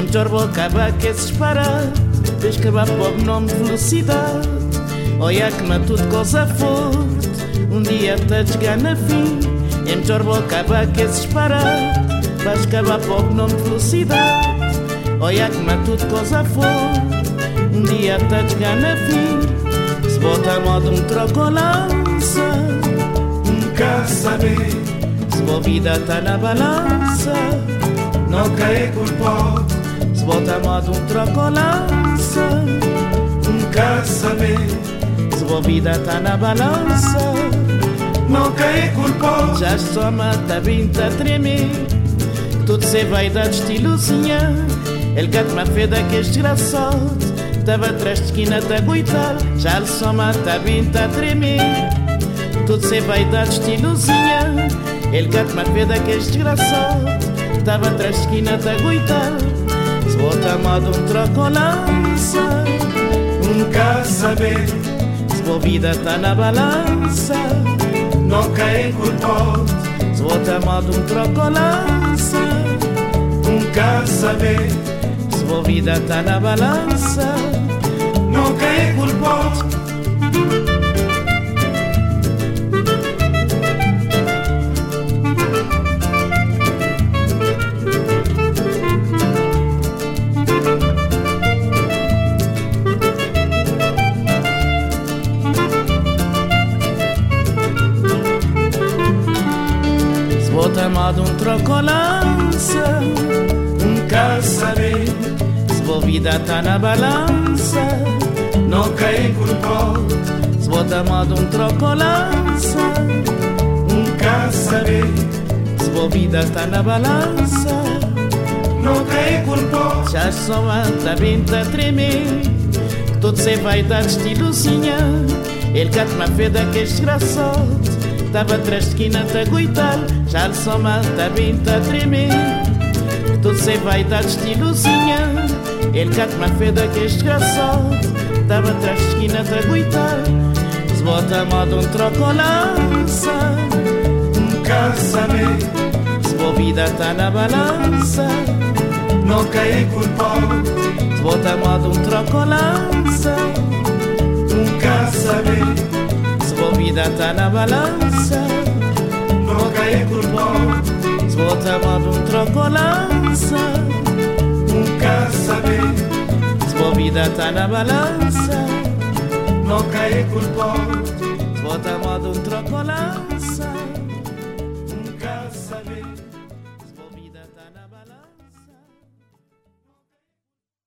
torbo acabar que esses parados, tens que acabar pobre nome de velocidade. Olha que na tudo coisa forte, um dia te chegar na fim. Em torbo acabar que esses parados, vais acabar pobre nome de velocidade. Olha que na tudo coisa forte, um dia te chegar na fim. Se bota a moda troco lança, nunca saber. Se a vida tá na balança, não cai culpado. Se bota a moda troco lança, nunca saber. Se a vida tá na balança, não cai culpado. já só mata vinta a tremer. Tudo se vai dar de estilozinha. Ele canta uma feda que é desgraçado. Tava atrás de esquina a aguentar, já lhe só mata vinta a tremer. Tudo se vai dar de estilozinha. Ele canta uma feda que é desgraçado. Tava atrás de esquina a aguentar. Se bota a moda troco lança, nunca saber. Se a vida tá na balança, não cai culpado. se bota a moda troco lança, nunca saber. se a vida tá na balança, não cai culpado. bota a moda troco lança, nunca saber. se a vida tá na balança, não cai culpado. se bota a moda troco lança, nunca saber. se a vida tá na balança, não cai culpado. já só mata bem a tremer. Todo se vai dar de estilozinha. Ele canta uma feda que é desgraçado. Tava atrás de esquina a aguentar, já lhe só mata bem a tremer. Todo se vai dar de estilozinha. Ele canta uma feda que é desgraçado. Tava atrás de esquina a aguentar. Se bota a moda troco lança, nunca saber. se a vida tá na balança, não cai culpado. se bota a moda troco lança, nunca saber. se a vida tá na balança, não cai culpado. se bota a moda troco lança, nunca saber. se a vida tá na balança, não cai culpado. se bota a moda troco lança.